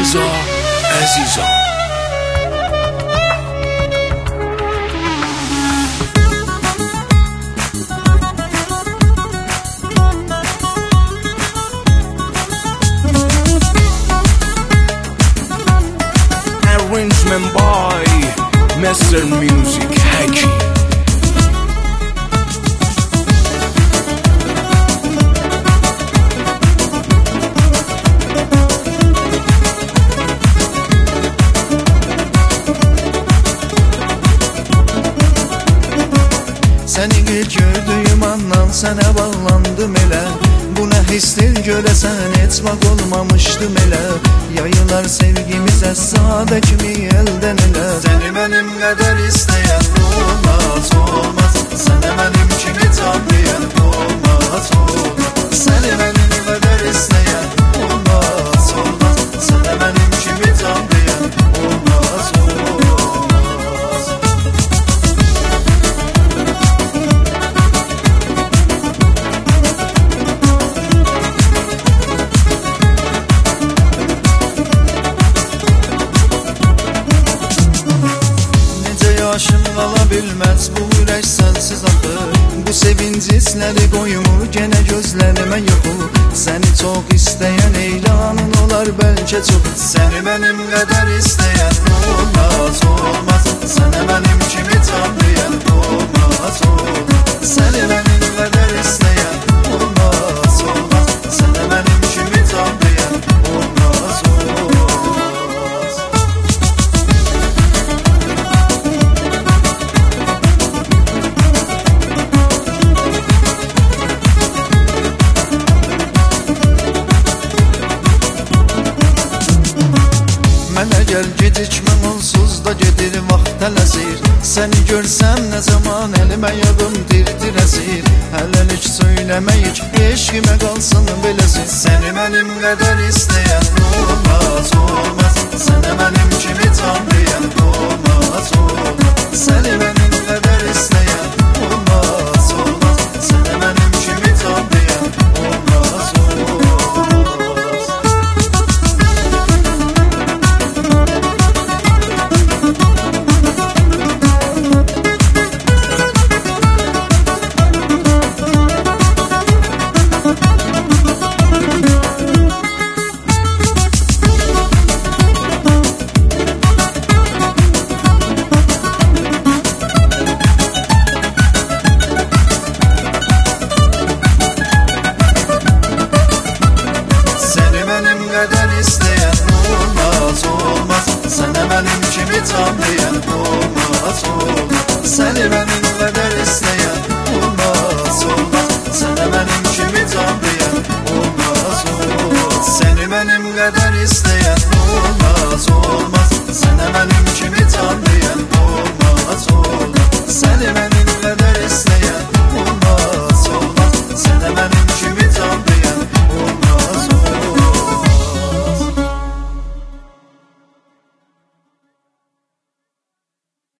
Reza Əzizov. Arrangement by Master Music Haki. Səni gördüyüm andan sənə bağlandım elə. Bu nə histir görəsən heç vaxt olmamışdım elə. Yayılar sevgimizə sadə kimi eldən elə. Səni mənim qədər istəyən olmaz, olmaz. Sənə mənim kimi can deyən olmaz, olmaz. Səni mənim qədər istəyən olmaz, olmaz. Sənə mənim kimi can deyən olmaz, olmaz. Yaşım qala bilməz bu ürək sənsiz axı. Bu sevinc hissləri qoymur genə gözlərimə yoxu. Səni çox istəyən eylanın olar bəlkə çox. Səni mənim qədər istəyən olmaz, olmaz. Sənə mənim kimi can deyən olmaz, olmaz. Səni mənim qədər istəyən olmaz, olmaz. Sənə mənim kimi can deyən olmaz, olmaz. Mənə gəl gecikmə onsuz da gedir vaxt tələsir. Səni görsəm nə zaman əlimə yadım dir-dir əsir. Hələlik söyləməyik eşqimə qalsın biləsin. Səni mənim qədər istəyən olmaz, olmaz. Sənə mənim kimi can deyən olmaz, olmaz. Səni mənim qədər istəyən olmaz, olmaz. Sənə mənim kimi can deyən olmaz, olmaz. Qədər istəyən olmaz, olmaz. Sənə mənim kimi can deyən olmaz, olmaz. Səni mənim